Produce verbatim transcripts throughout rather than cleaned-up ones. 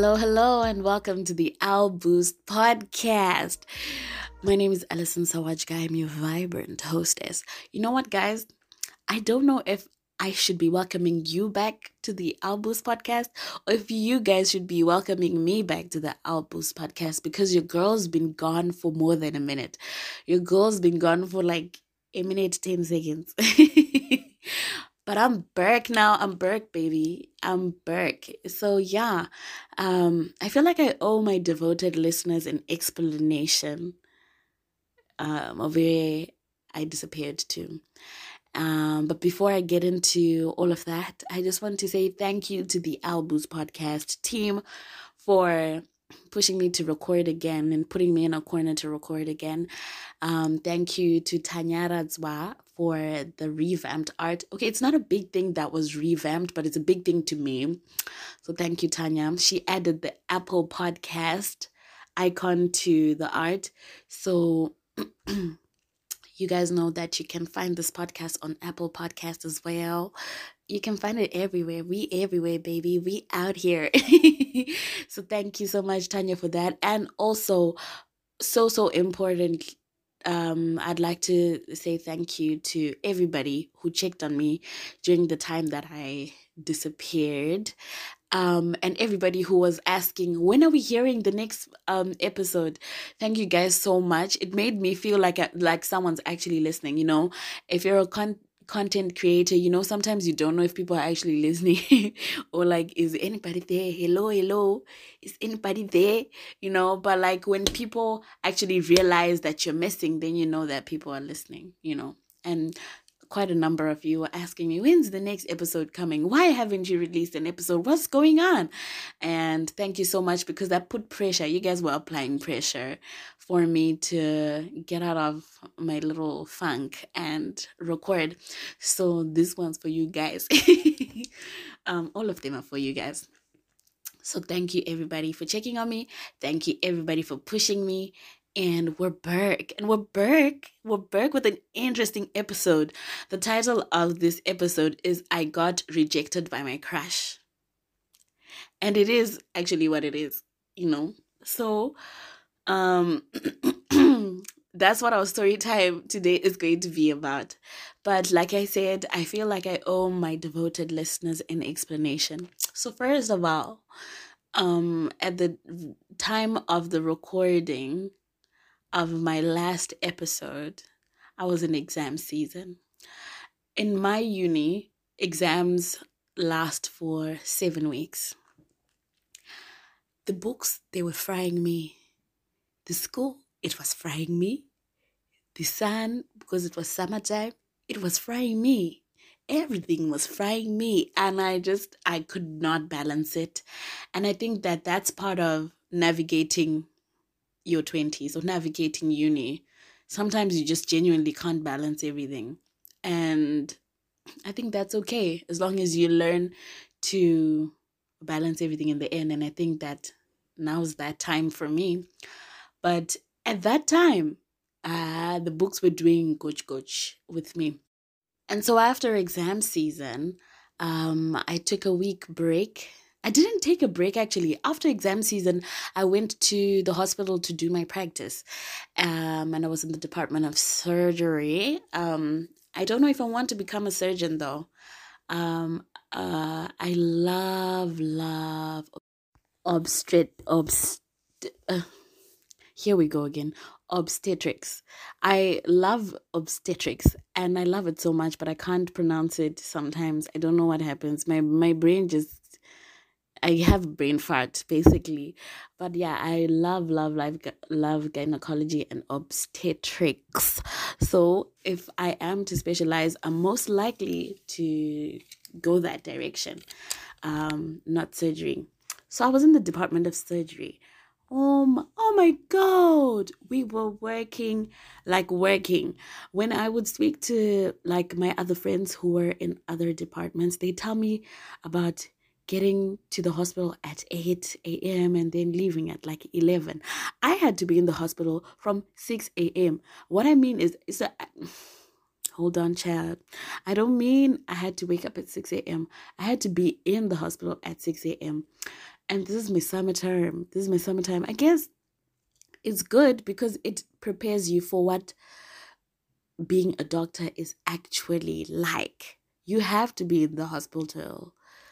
Hello, hello, and welcome to the Owl Boost podcast. My name is Alison Sawajga. I'm your vibrant hostess. You know what, guys? I don't know if I should be welcoming you back to the Owl Boost podcast, or if you guys should be welcoming me back to the Owl Boost podcast, because your girl's been gone for more than a minute. Your girl's been gone for like a minute, ten seconds. But I'm Burke now. I'm Burke, baby. I'm Burke. So yeah, um, I feel like I owe my devoted listeners an explanation um, of where I disappeared to. Um, but before I get into all of that, I just want to say thank you to the Owl Boost podcast team for pushing me to record again and putting me in a corner to record again. Um, thank you to Tanya Radzwa for the revamped art. Okay, it's not a big thing that was revamped, but it's a big thing to me. So thank you, Tanya. She added the Apple Podcast icon to the art. So you guys know that you can find this podcast on Apple Podcast as well. You can find it everywhere. We everywhere, baby. We out here. So thank you so much, Tanya, for that. And also, so, so important, um, I'd like to say thank you to everybody who checked on me during the time that I disappeared. Um, and everybody who was asking, when are we hearing the next um episode? Thank you guys so much. It made me feel like a, like someone's actually listening. You know, if you're a con- content creator, you know, sometimes you don't know if people are actually listening or like, is anybody there? Hello, hello, is anybody there? You know, but like when people actually realize that you're missing, then you know that people are listening. You know, and quite a number of you were asking me, when's the next episode coming? Why haven't you released an episode? What's going on? And thank you so much, because that put pressure. You guys were applying pressure for me to get out of my little funk and record. So this one's for you guys. um, all of them are for you guys. So thank you everybody for checking on me. Thank you everybody for pushing me. And we're back. And we're back. We're back with an interesting episode. The title of this episode is I Got Rejected by My Crush. And it is actually what it is, you know. So um that's what our story time today is going to be about. But like I said, I feel like I owe my devoted listeners an explanation. So first of all, um at the time of the recording of my last episode, I was in exam season. In my uni, exams last for seven weeks. The books, they were frying me. The school, it was frying me. The sun, because it was summertime, it was frying me. Everything was frying me. And I just, I could not balance it. And I think that that's part of navigating your twenties or navigating uni. Sometimes you just genuinely can't balance everything. And I think that's okay, as long as you learn to balance everything in the end. And I think that now's that time for me. But at that time, uh, the books were doing coach coach with me. And so after exam season, um, I took a week break. I didn't take a break, actually. After exam season, I went to the hospital to do my practice. Um, and I was in the Department of Surgery. Um, I don't know if I want to become a surgeon, though. Um, uh, I love, love obstet, obst, uh, here we go again. Obstetrics. I love obstetrics and I love it so much, but I can't pronounce it sometimes. I don't know what happens. My my brain just, I have brain fart basically. But yeah, I love, love, love, love gynecology and obstetrics. So if I am to specialize, I'm most likely to go that direction, um, not surgery. So I was in the Department of Surgery. Um, oh my God, we were working, like working. When I would speak to like my other friends who were in other departments, they tell me about getting to the hospital at eight a.m. and then leaving at like eleven. I had to be in the hospital from six a.m. What I mean is, is that, hold on, child. I don't mean I had to wake up at six a.m. I had to be in the hospital at six a.m. And this is my summer term. This is my summertime. I guess it's good because it prepares you for what being a doctor is actually like. You have to be in the hospital.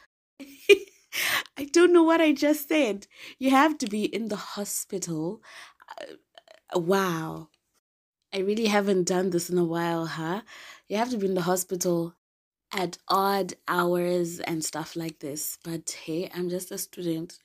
I don't know what I just said. You have to be in the hospital. Uh, wow. I really haven't done this in a while, huh? You have to be in the hospital at odd hours and stuff like this. But hey, I'm just a student.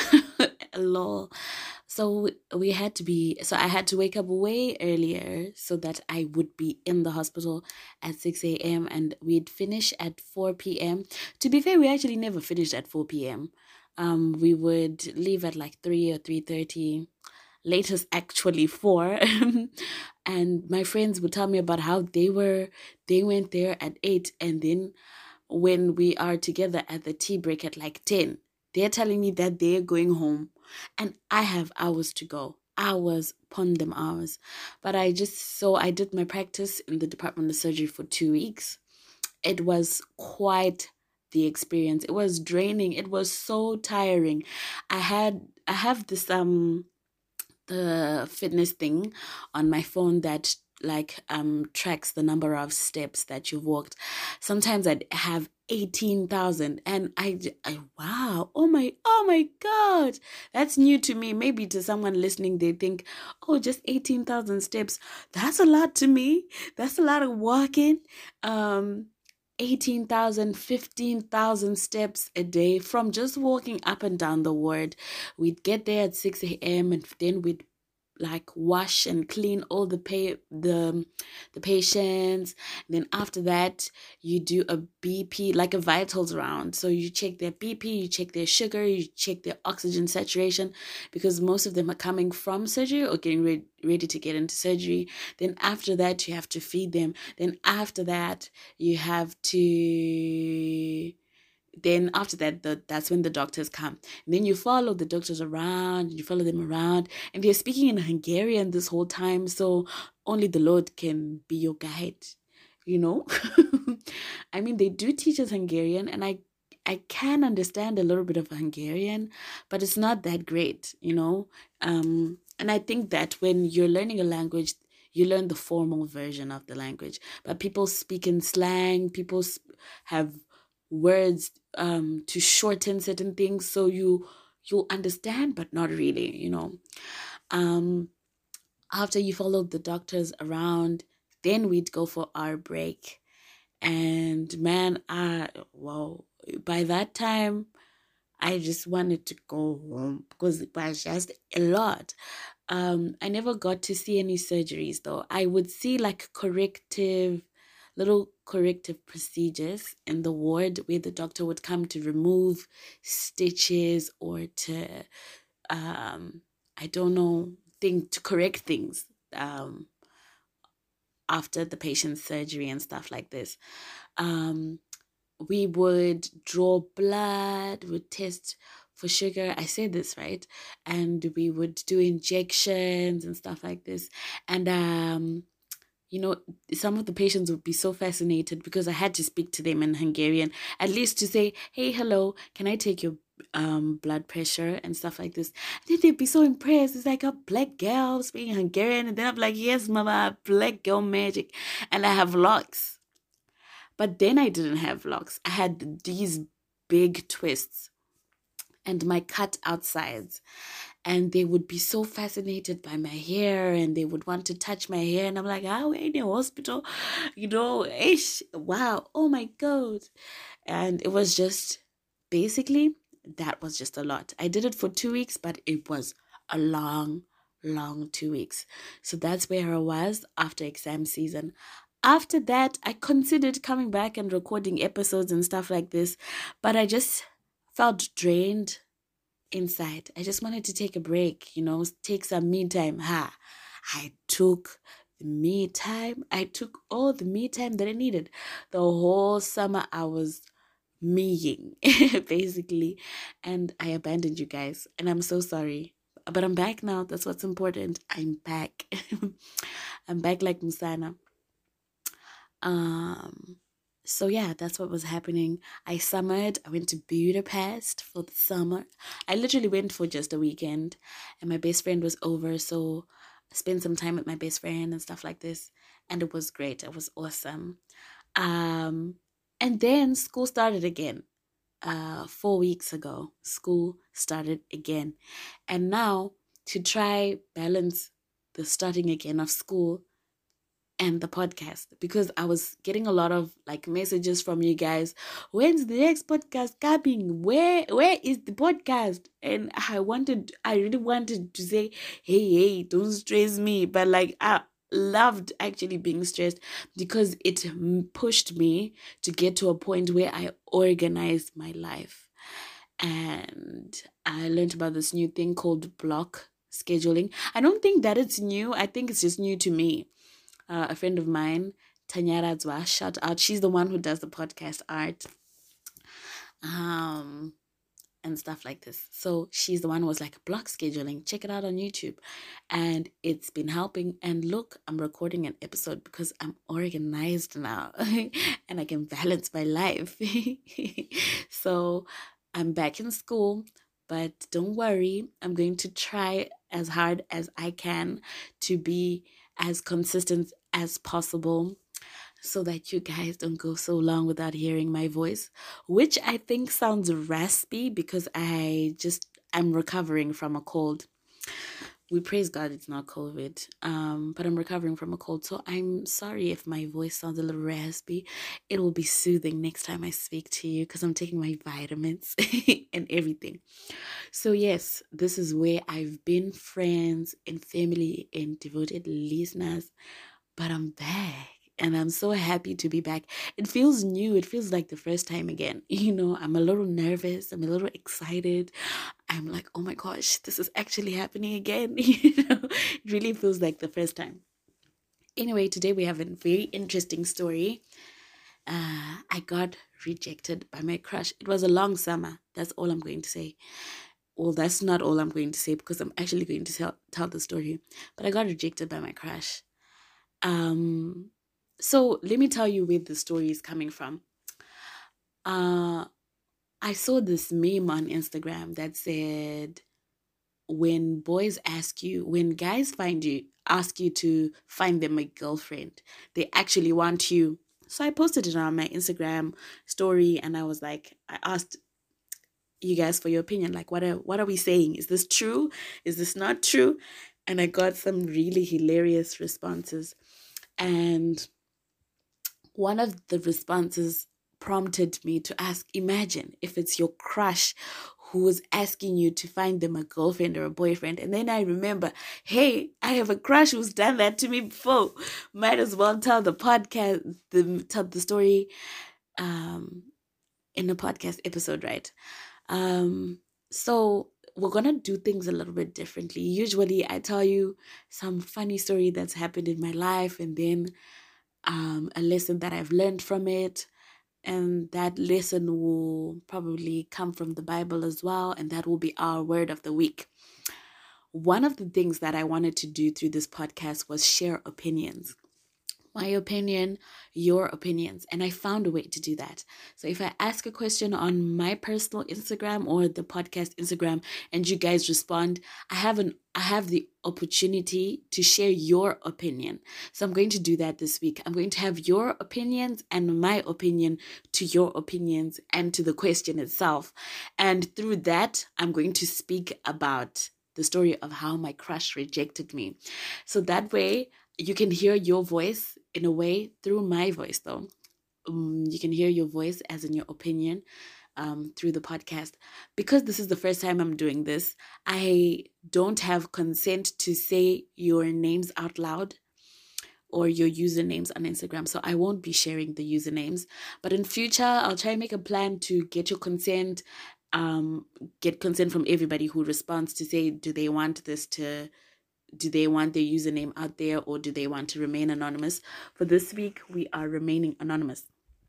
Lol. So we had to be, so I had to wake up way earlier so that I would be in the hospital at six a m and we'd finish at four p m. To be fair, we actually never finished at four p m. Um, we would leave at like three or three thirty, latest actually four. And my friends would tell me about how they were, they went there at eight, and then when we are together at the tea break at like ten, they're telling me that they're going home and I have hours to go. Hours upon them hours. But I just, so I did my practice in the Department of Surgery for two weeks. It was quite the experience. It was draining. It was so tiring. I had, I have this, um, the fitness thing on my phone that like um tracks the number of steps that you've walked. Sometimes I'd have eighteen thousand, and I, I wow, oh my, oh my god, that's new to me. Maybe to someone listening they think, oh, just eighteen thousand steps, that's a lot to me. That's a lot of walking. um eighteen thousand, fifteen thousand steps a day from just walking up and down the ward. We'd get there at six a m and then we'd like wash and clean all the pay the the patients. And then after that you do a B P, like a vitals round. So you check their B P, you check their sugar, you check their oxygen saturation, because most of them are coming from surgery or getting ready, ready to get into surgery. Then after that you have to feed them. Then after that you have to then after that, the, that's when the doctors come. And then you follow the doctors around, you follow them around, and they're speaking in Hungarian this whole time, so only the Lord can be your guide, you know? I mean, they do teach us Hungarian, and I I can understand a little bit of Hungarian, but it's not that great, you know? Um, and I think that when you're learning a language, you learn the formal version of the language, but people speak in slang, people sp- have words um to shorten certain things, so you you'll understand but not really, you know. um After you followed the doctors around, then we'd go for our break. And man, I wow, by that time I just wanted to go home because it was just a lot. um, I never got to see any surgeries though. I would see like corrective, little corrective procedures in the ward where the doctor would come to remove stitches or to, um, I don't know, think to correct things um, after the patient's surgery and stuff like this. Um, we would draw blood, would test for sugar. I say this right, and we would do injections and stuff like this. And um, you know, some of the patients would be so fascinated because I had to speak to them in Hungarian, at least to say, "Hey, hello, can I take your um blood pressure and stuff like this?" And then they'd be so impressed. It's like a black girl speaking Hungarian, and then I'm like, "Yes, mama, black girl magic," and I have locks. But then I didn't have locks. I had these big twists and my cut out sides. And they would be so fascinated by my hair and they would want to touch my hair. And I'm like, ah, we're in a hospital. You know, ish. Wow. Oh my God. And it was just basically, that was just a lot. I did it for two weeks, but it was a long, long two weeks. So that's where I was after exam season. After that, I considered coming back and recording episodes and stuff like this, but I just felt drained inside. I just wanted to take a break, you know, take some me time. Ha! I took the me time. I took all the me time that I needed. The whole summer I was meing, basically, and I abandoned you guys, and I'm so sorry. But I'm back now. That's what's important. I'm back. I'm back like Musana. Um, So yeah, that's what was happening. I summered. I went to Budapest for the summer. I literally went for just a weekend, and my best friend was over, so I spent some time with my best friend and stuff like this, and it was great. It was awesome. Um, and then school started again. Uh, four weeks ago, school started again, and now to try balance the starting again of school and the podcast, because I was getting a lot of like messages from you guys. When's the next podcast coming? Where where is the podcast? And I wanted, I really wanted to say, hey, hey, don't stress me. But like I loved actually being stressed because it pushed me to get to a point where I organized my life. And I learned about this new thing called block scheduling. I don't think that it's new. I think it's just new to me. Uh, a friend of mine, Tanyara Zwa, shout out. She's the one who does the podcast art um, and stuff like this. So she's the one who was like, block scheduling. Check it out on YouTube. And it's been helping. And look, I'm recording an episode because I'm organized now and I can balance my life. So I'm back in school. But don't worry, I'm going to try as hard as I can to be as consistent as possible so that you guys don't go so long without hearing my voice, which I think sounds raspy because I just, I'm recovering from a cold. We praise God it's not COVID, um, but I'm recovering from a cold. So I'm sorry if my voice sounds a little raspy. It will be soothing next time I speak to you because I'm taking my vitamins and everything. So yes, this is where I've been, friends and family and devoted listeners, but I'm back. And I'm so happy to be back. It feels new. It feels like the first time again. You know, I'm a little nervous. I'm a little excited. I'm like, oh my gosh, this is actually happening again. You know, it really feels like the first time. Anyway, today we have a very interesting story. Uh, I got rejected by my crush. It was a long summer. That's all I'm going to say. Well, that's not all I'm going to say because I'm actually going to tell, tell the story. But I got rejected by my crush. Um... So let me tell you where the story is coming from. Uh, I saw this meme on Instagram that said, when boys ask you, when guys find you, ask you to find them a girlfriend, they actually want you. So I posted it on my Instagram story and I was like, I asked you guys for your opinion. Like, what are, what are we saying? Is this true? Is this not true? And I got some really hilarious responses. And one of the responses prompted me to ask, imagine if it's your crush who is asking you to find them a girlfriend or a boyfriend. And then I remember, hey, I have a crush who's done that to me before. Might as well tell the podcast, the, tell the story um, in a podcast episode, right? Um, so we're going to do things a little bit differently. Usually I tell you some funny story that's happened in my life and then Um, a lesson that I've learned from it, and that lesson will probably come from the Bible as well, and that will be our word of the week. One of the things that I wanted to do through this podcast was share opinions. My opinion, your opinions, and I found a way to do that. So if I ask a question on my personal Instagram or the podcast Instagram and you guys respond, I have an I have the opportunity to share your opinion. So I'm going to do that this week. I'm going to have your opinions and my opinion to your opinions and to the question itself. And through that, I'm going to speak about the story of how my crush rejected me. So that way, you can hear your voice in a way through my voice, though. Um, you can hear your voice as in your opinion um, through the podcast. Because this is the first time I'm doing this, I don't have consent to say your names out loud or your usernames on Instagram. So I won't be sharing the usernames. But in future, I'll try and make a plan to get your consent, um, get consent from everybody who responds to say, do they want this to... Do they want their username out there or do they want to remain anonymous? For this week, we are remaining anonymous.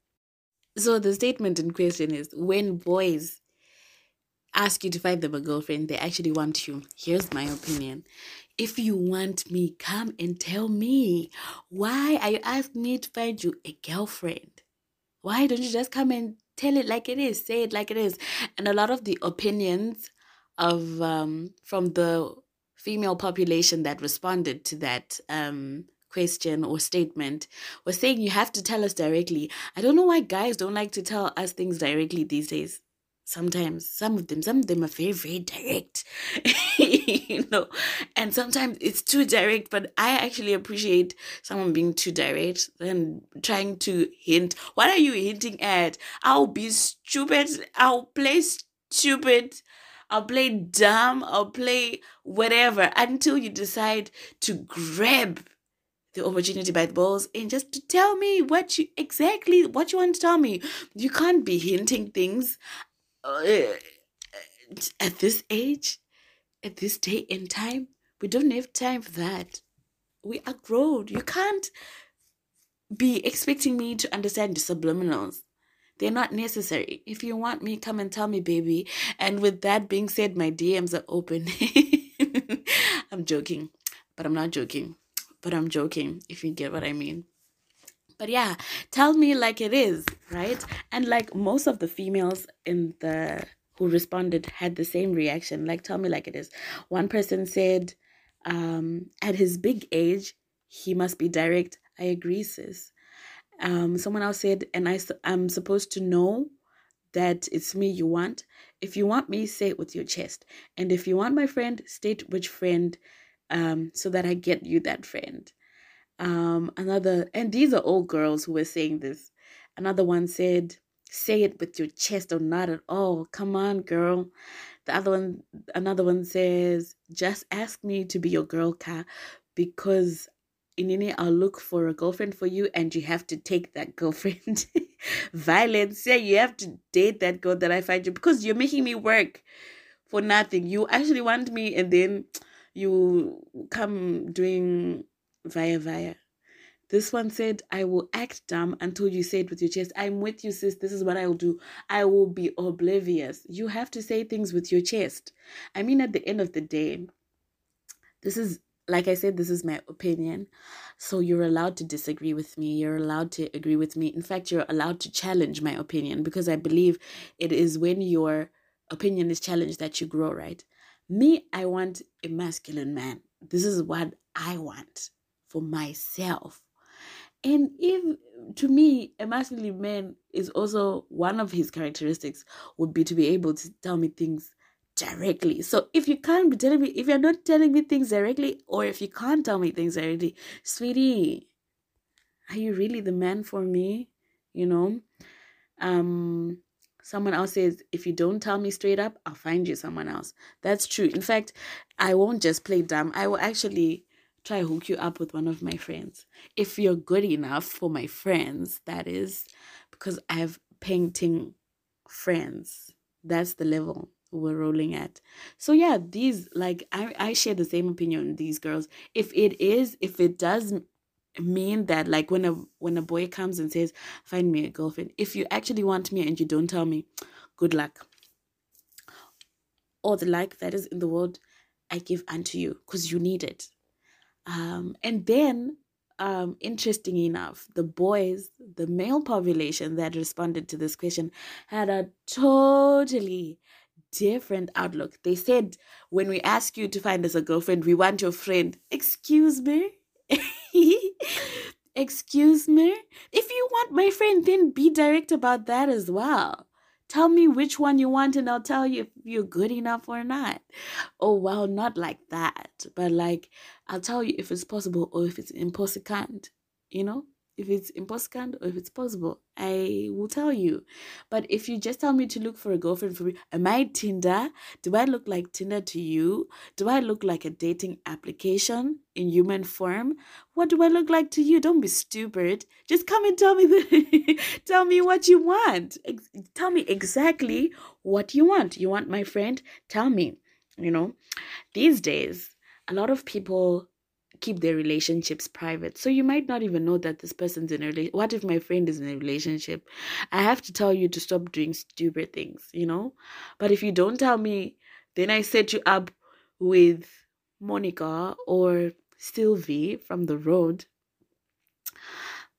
So the statement in question is, when boys ask you to find them a girlfriend, they actually want you. Here's my opinion. If you want me, come and tell me. Why are you asking me to find you a girlfriend? Why don't you just come and tell it like it is? Say it like it is. And a lot of the opinions of um, from the female population that responded to that um, question or statement was saying you have to tell us directly. I don't know why guys don't like to tell us things directly these days. Sometimes some of them some of them are very very direct. You know, and sometimes it's too direct, but I actually appreciate someone being too direct and trying to hint. What are you hinting at? I'll be stupid, I'll play stupid, I'll play dumb, I'll play whatever until you decide to grab the opportunity by the balls and just to tell me what you exactly what you want to tell me. You can't be hinting things uh, at this age, at this day and time. We don't have time for that. We are grown. You can't be expecting me to understand the subliminals. They're not necessary. If you want me, come and tell me, baby. And with that being said, my D Ms are open. I'm joking, but I'm not joking. But I'm joking, if you get what I mean. But yeah, tell me like it is, right? And like most of the females in the who responded had the same reaction. Like, tell me like it is. One person said, um, at his big age, he must be direct. I agree, sis. Um, someone else said, and I, I'm supposed to know that it's me you want. If you want me, say it with your chest. And if you want my friend, state which friend, um, so that I get you that friend. Um, another, and these are all girls who were saying this. Another one said, say it with your chest or not at all. Come on, girl. The other one, another one says, just ask me to be your girl, Ka, because in any, I'll look for a girlfriend for you and you have to take that girlfriend. Violence, yeah, you have to date that girl that I find you because you're making me work for nothing. You actually want me and then you come doing via via. This one said, I will act dumb until you say it with your chest. I'm with you, sis. This is what I will do. I will be oblivious. You have to say things with your chest. I mean, at the end of the day, this is, like I said, this is my opinion. So you're allowed to disagree with me. You're allowed to agree with me. In fact, you're allowed to challenge my opinion because I believe it is when your opinion is challenged that you grow, right? Me, I want a masculine man. This is what I want for myself. And if, to me, a masculine man is also one of his characteristics would be to be able to tell me things directly. So if you can't be telling me, if you're not telling me things directly, or if you can't tell me things directly, sweetie, are you really the man for me? You know? Um, someone else says, if you don't tell me straight up, I'll find you someone else. That's true. In fact, I won't just play dumb. I will actually try to hook you up with one of my friends. If you're good enough for my friends, that is, because I have painting friends. That's the level we're rolling at. So yeah, these, like, I, I share the same opinion with these girls. If it is, if it does mean that, like, when a when a boy comes and says, find me a girlfriend, if you actually want me and you don't tell me, good luck. All the luck that is in the world, I give unto you, because you need it. Um, and then, um, interesting enough, the boys, the male population that responded to this question had a totally different outlook. They said, when we ask you to find us a girlfriend, we want your friend. Excuse me? Excuse me? If you want my friend, then be direct about that as well. Tell me which one you want and I'll tell you if you're good enough or not. Oh, well, not like that. But like, I'll tell you if it's possible or if it's impossible, you know? If it's impossible or if it's possible, I will tell you. But if you just tell me to look for a girlfriend for me, am I Tinder? Do I look like Tinder to you? Do I look like a dating application in human form? What do I look like to you? Don't be stupid. Just come and tell me the, tell me what you want. Ex- tell me exactly what you want. You want my friend? Tell me. You know, these days, a lot of people keep their relationships private. So you might not even know that this person's in a relationship. What if my friend is in a relationship? I have to tell you to stop doing stupid things, you know? But if you don't tell me, then I set you up with Monica or Sylvie from the road.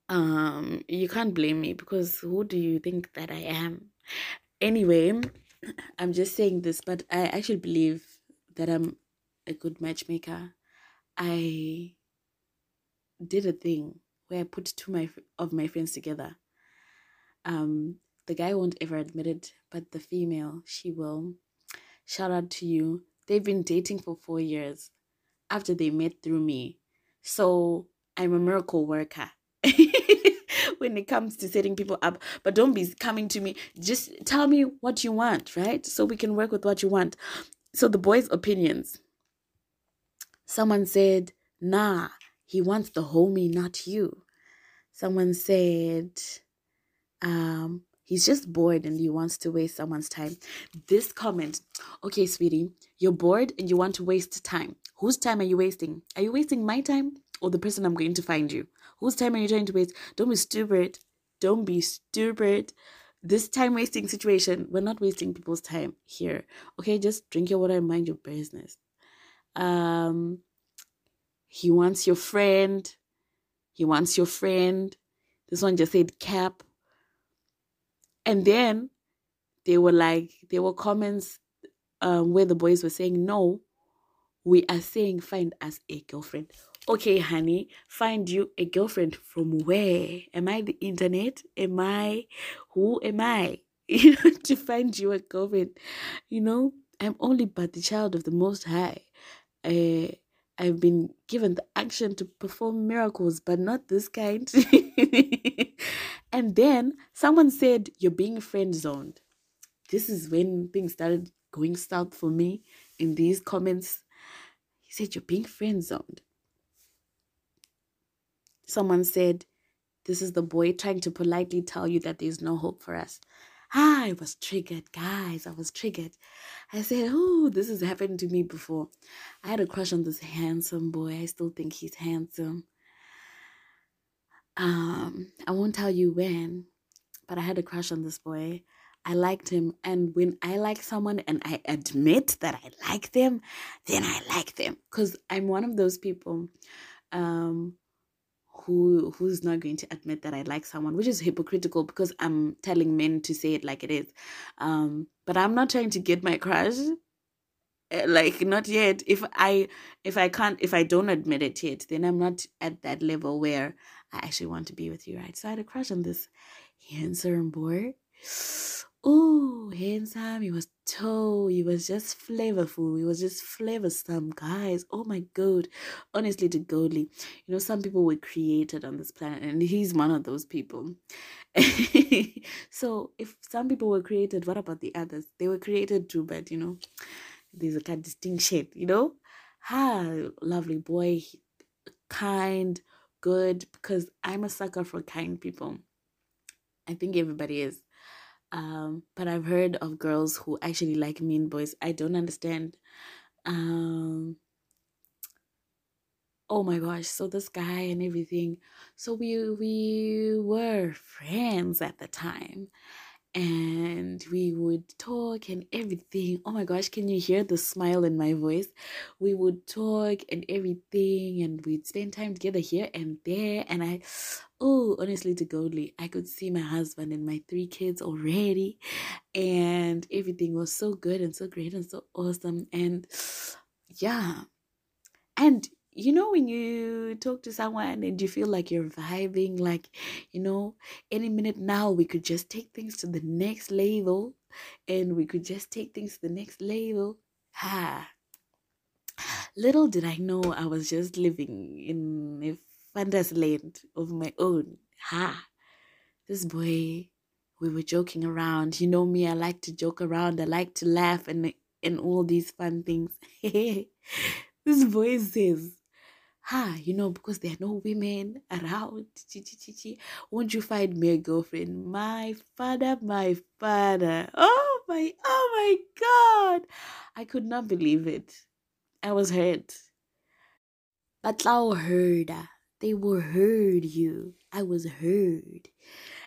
Um, you can't blame me because who do you think that I am? Anyway, I'm just saying this, but I actually believe that I'm a good matchmaker. I did a thing where I put two my of my friends together. Um, the guy won't ever admit it, but the female, she will. Shout out to you. They've been dating for four years after they met through me. So I'm a miracle worker when it comes to setting people up. But don't be coming to me. Just tell me what you want, right? So we can work with what you want. So the boys' opinions. Someone said, nah, he wants the homie, not you. Someone said, um, he's just bored and he wants to waste someone's time. This comment, okay, sweetie, you're bored and you want to waste time. Whose time are you wasting? Are you wasting my time or the person I'm going to find you? Whose time are you trying to waste? Don't be stupid. Don't be stupid. This time wasting situation, we're not wasting people's time here. Okay, just drink your water and mind your business. Um, he wants your friend. He wants your friend. This one just said cap. And then they were like, there were comments um, where the boys were saying, no, we are saying find us a girlfriend. Okay, honey, find you a girlfriend from where? Am I the internet? Am I, who am I? You know, to find you a girlfriend. You know, I'm only but the child of the Most High. Uh, I've been given the action to perform miracles, but not this kind. And then someone said, you're being friend zoned. This is when things started going south for me in these comments. He said, you're being friend zoned. Someone said, this is the boy trying to politely tell you that there's no hope for us. Ah, I was triggered, guys. I was triggered. I said, oh, this has happened to me before. I had a crush on this handsome boy. I still think he's handsome. Um, I won't tell you when, but I had a crush on this boy. I liked him. And when I like someone and I admit that I like them, then I like them. Because I'm one of those people um, who who's not going to admit that I like someone, which is hypocritical because I'm telling men to say it like it is. Um, but I'm not trying to get my crush. Uh, Like not yet. If I if I can't if I don't admit it yet, then I'm not at that level where I actually want to be with you, right? So I had a crush on this handsome boy. Oh, handsome. He was tall. He was just flavorful. He was just flavorsome, guys. Oh my god. Honestly, to godly. You know, some people were created on this planet, and he's one of those people. So if some people were created, what about the others? They were created too, but you know, there's a kind of distinction, you know? Ah, lovely boy, kind, good, because I'm a sucker for kind people. I think everybody is. Um, but I've heard of girls who actually like mean boys. I don't understand. Um, oh my gosh, so this guy and everything. So we we were friends at the time. And we would talk and everything. Oh my gosh, can you hear the smile in my voice? We would talk and everything, and we'd spend time together here and there. And I, oh, honestly, to godly, I could see my husband and my three kids already, and everything was so good and so great and so awesome. And yeah, and you know, when you talk to someone and you feel like you're vibing, like, you know, any minute now we could just take things to the next level and we could just take things to the next level. Ha. Little did I know I was just living in a fantasy land of my own. Ha. This boy, we were joking around. You know me, I like to joke around. I like to laugh and and all these fun things. This boy says, ha, you know, because there are no women around. Won't you find me a girlfriend? My father, my father. Oh my, oh my God. I could not believe it. I was hurt. But Lao heard. They were heard you. I was heard.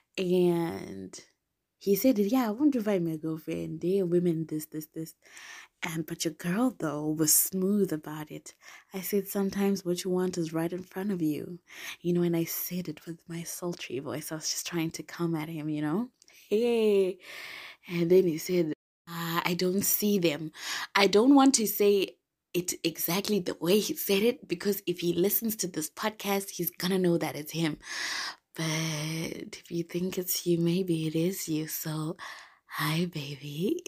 And he said, yeah, I want to find my girlfriend. They are women, this, this, this. And but your girl though was smooth about it. I said sometimes what you want is right in front of you. You know, and I said it with my sultry voice. I was just trying to come at him, you know. Hey. And then he said, ah, I don't see them. I don't want to say it exactly the way he said it because if he listens to this podcast, he's gonna know that it's him. But if you think it's you, maybe it is you. So, hi, baby.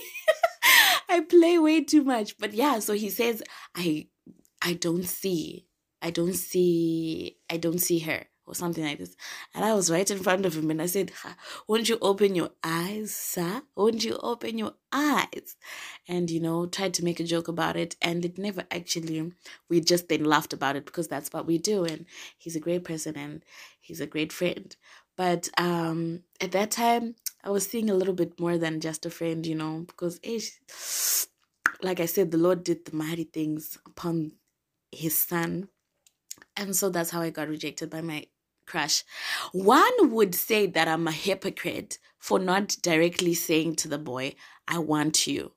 I play way too much. But yeah, so he says, I I don't see. I don't see I don't see her or something like this. And I was right in front of him and I said, "Ha, won't you open your eyes, sir? Won't you open your eyes?" And you know, tried to make a joke about it. And it never actually, we just then laughed about it because that's what we do. And he's a great person and he's a great friend. But um at that time I was seeing a little bit more than just a friend, you know, because ish, like I said, the Lord did the mighty things upon his son. And so that's how I got rejected by my crush. One would say that I'm a hypocrite for not directly saying to the boy, I want you.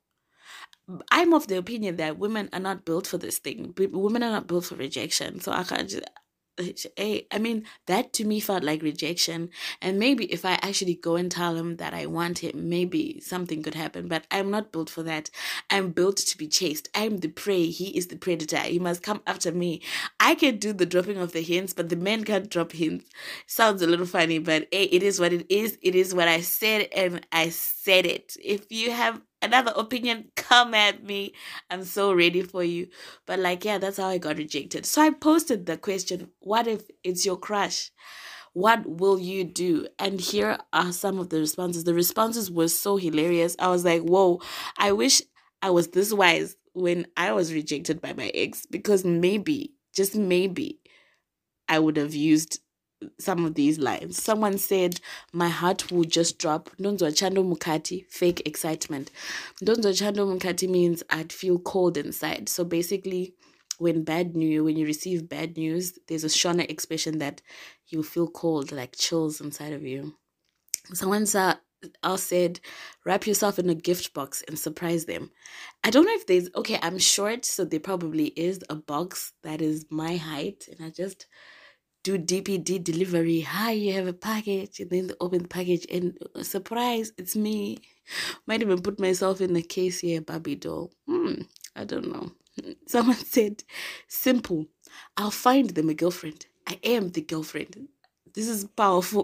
I'm of the opinion that women are not built for this thing. Women are not built for rejection. So I can't just, hey, I mean, that to me felt like rejection. And maybe if I actually go and tell him that I want him, maybe something could happen. But I'm not built for that. I'm built to be chased. I'm the prey. He is the predator. He must come after me. I can do the dropping of the hints, but the men can't drop hints. Sounds a little funny, but hey, it is what it is. It is what I said, and I said it. If you have another opinion, come at me. I'm so ready for you. But like, yeah, that's how I got rejected. So I posted the question, what if it's your crush? What will you do? And here are some of the responses. The responses were so hilarious. I was like, whoa, I wish I was this wise when I was rejected by my ex, because maybe, just maybe, I would have used some of these lines. Someone said, my heart will just drop. Ndonzwa chando mukati, fake excitement. Ndonzwa chando mukati means I'd feel cold inside. So basically, when bad news, when you receive bad news, there's a Shona expression that you feel cold, like chills inside of you. Someone else said, wrap yourself in a gift box and surprise them. I don't know if there's, okay, I'm short, so there probably is a box that is my height, and I just do D P D delivery. Hi, you have a package, and then they open the package and uh, surprise, it's me. Might even put myself in the case here, Barbie doll. Hmm, I don't know. Someone said, simple. I'll find them a girlfriend. I am the girlfriend. This is powerful.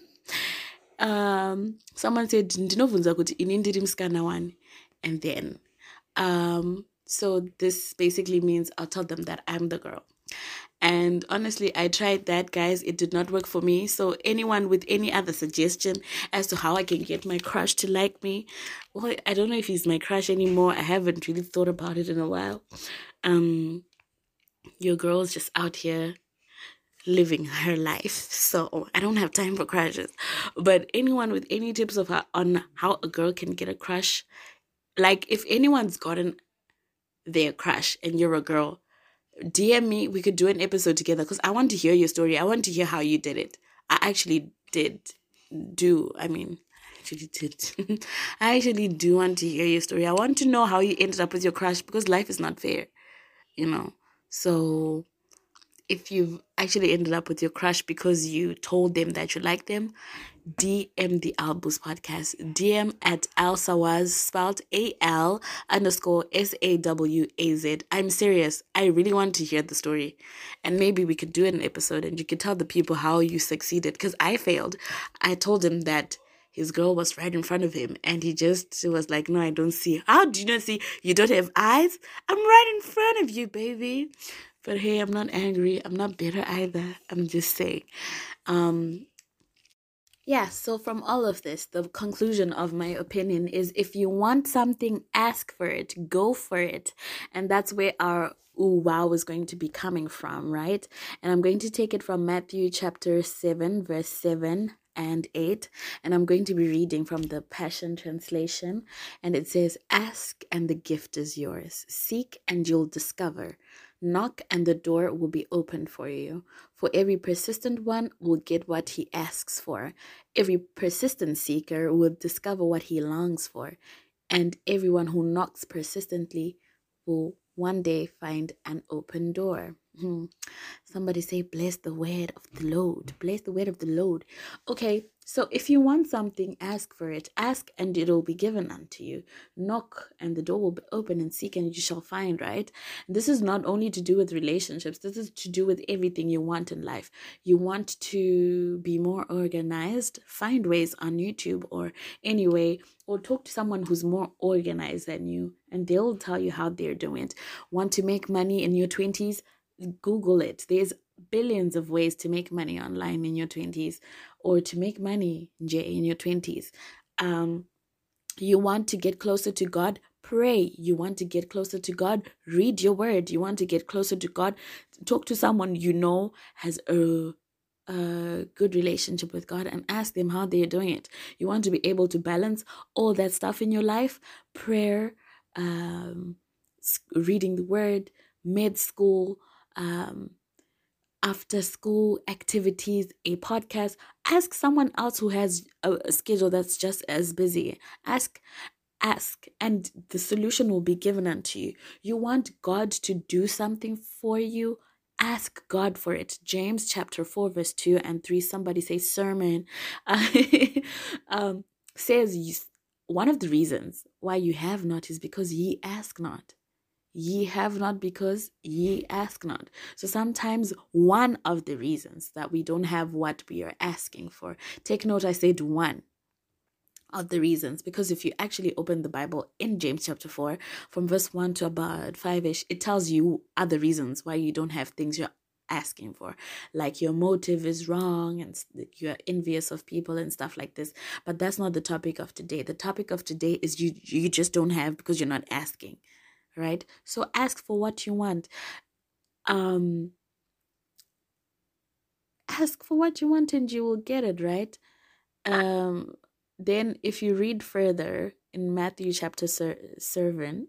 um, someone said, ndinovunza kuti ini ndiri musikana wani. And then, um, so this basically means I'll tell them that I'm the girl. And honestly, I tried that, guys. It did not work for me. So anyone with any other suggestion as to how I can get my crush to like me, well, I don't know if he's my crush anymore. I haven't really thought about it in a while. Um, your girl's just out here living her life. So I don't have time for crushes. But anyone with any tips of how, on how a girl can get a crush, like if anyone's gotten their crush and you're a girl, D M me. We could do an episode together because I want to hear your story. I want to hear how you did it. I actually did do. I mean, I actually did. I actually do want to hear your story. I want to know how you ended up with your crush because life is not fair, you know. So if you've actually ended up with your crush because you told them that you like them, D M the Albus podcast. D M at Al Sawaz, spelled A L underscore S A W A Z. I'm serious. I really want to hear the story. And maybe we could do an episode and you could tell the people how you succeeded. Because I failed. I told him that his girl was right in front of him. And he just was like, no, I don't see. How do you not see? You don't have eyes? I'm right in front of you, baby. But hey, I'm not angry. I'm not bitter either. I'm just saying. Um... Yeah, so from all of this, the conclusion of my opinion is if you want something, ask for it, go for it. And that's where our ooh wow is going to be coming from, right? And I'm going to take it from Matthew chapter seven, verse seven and eight. And I'm going to be reading from the Passion Translation. And it says, ask and the gift is yours. Seek and you'll discover. Knock and the door will be opened for you. For every persistent one will get what he asks for. Every persistent seeker will discover what he longs for. and everyone who knocks persistently will one day find an open door. Hmm. Somebody say, bless the word of the Lord. Bless the word of the Lord. Okay, so if you want something, ask for it. Ask and it will be given unto you. Knock and the door will be open, and seek and you shall find, right? This is not only to do with relationships. This is to do with everything you want in life. You want to be more organized? Find ways on YouTube or anyway, or talk to someone who's more organized than you, and they'll tell you how they're doing it. Want to make money in your twenties? Google it. There's billions of ways to make money online in your twenties, or to make money in your twenties. Um, you want to get closer to God? Pray. You want to get closer to God? Read your word. You want to get closer to God? Talk to someone you know has a, a good relationship with God and ask them how they're doing it. You want to be able to balance all that stuff in your life? Prayer, um, reading the word, med school, um, after school activities, a podcast. Ask someone else who has a, a schedule that's just as busy. Ask, ask, and the solution will be given unto you. You want God to do something for you? Ask God for it. James chapter four, verse two and three. Somebody say sermon. um, says one of the reasons why you have not is because ye ask not. Ye have not because ye ask not. So sometimes one of the reasons that we don't have what we are asking for, take note, I said one of the reasons, because if you actually open the Bible in James chapter four, from verse one to about five-ish, it tells you other reasons why you don't have things you're asking for, like your motive is wrong and you're envious of people and stuff like this. But that's not the topic of today. The topic of today is you you just don't have because you're not asking. Right? So ask for what you want. Um, ask for what you want and you will get it, right? Um, then if you read further in Matthew chapter seven,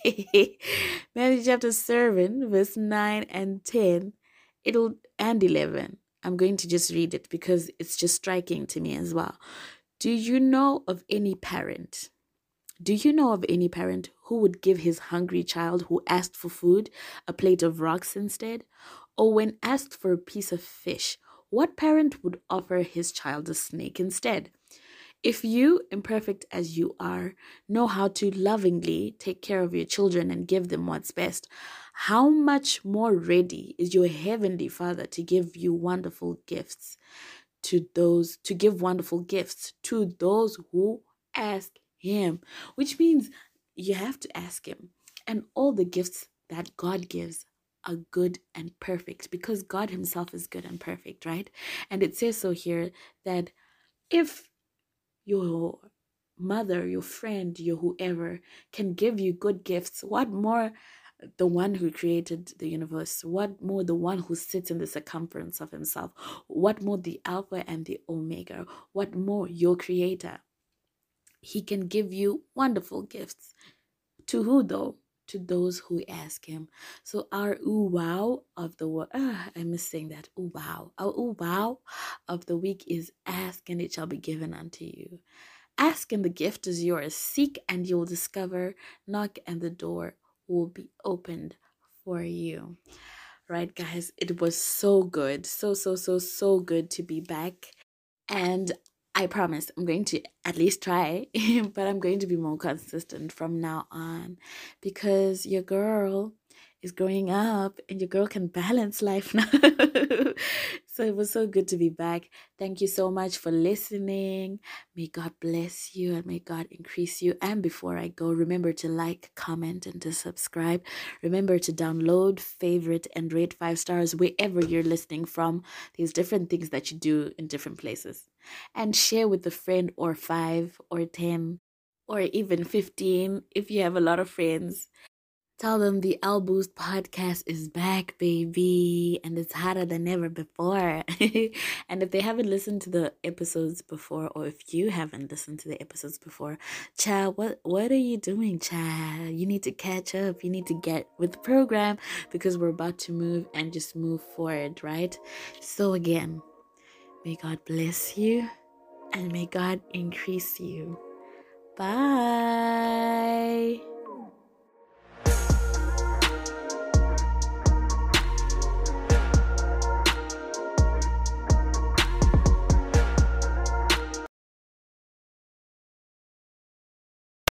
Matthew chapter seven, verse nine and ten, it'll and eleven. I'm going to just read it because it's just striking to me as well. Do you know of any parent? Do you know of any parent who would give his hungry child who asked for food a plate of rocks instead? Or when asked for a piece of fish, what parent would offer his child a snake instead? If you, imperfect as you are, know how to lovingly take care of your children and give them what's best, how much more ready is your heavenly Father to give you wonderful gifts to those, to give wonderful gifts to those who ask him, which means you have to ask him. And all the gifts that God gives are good and perfect because God himself is good and perfect, right? And it says so here that if your mother, your friend, your whoever can give you good gifts, what more the one who created the universe? What more the one who sits in the circumference of himself? What more the Alpha and the Omega? What more your creator? He can give you wonderful gifts. To who though? To those who ask him. So our ooh wow of the word, ah, I miss saying that, ooh wow. Our ooh wow of the week is ask and it shall be given unto you. Ask and the gift is yours. Seek and you'll discover. Knock and the door will be opened for you. Right, guys? It was so good. So, so, so, so good to be back. And I promise I'm going to at least try, but I'm going to be more consistent from now on because your girl is growing up and your girl can balance life now. So it was so good to be back. Thank you so much for listening. May God bless you and may God increase you. And before I go, remember to like, comment, and to subscribe. Remember to download, favorite, and rate five stars wherever you're listening from. There's different things that you do in different places. And share with a friend or five or ten or even fifteen if you have a lot of friends. Tell them the Al Boost podcast is back, baby, and it's hotter than ever before. And if they haven't listened to the episodes before, or if you haven't listened to the episodes before, child, what what are you doing, child? You need to catch up. You need to get with the program because we're about to move and just move forward, right? So again, may God bless you and may God increase you. Bye.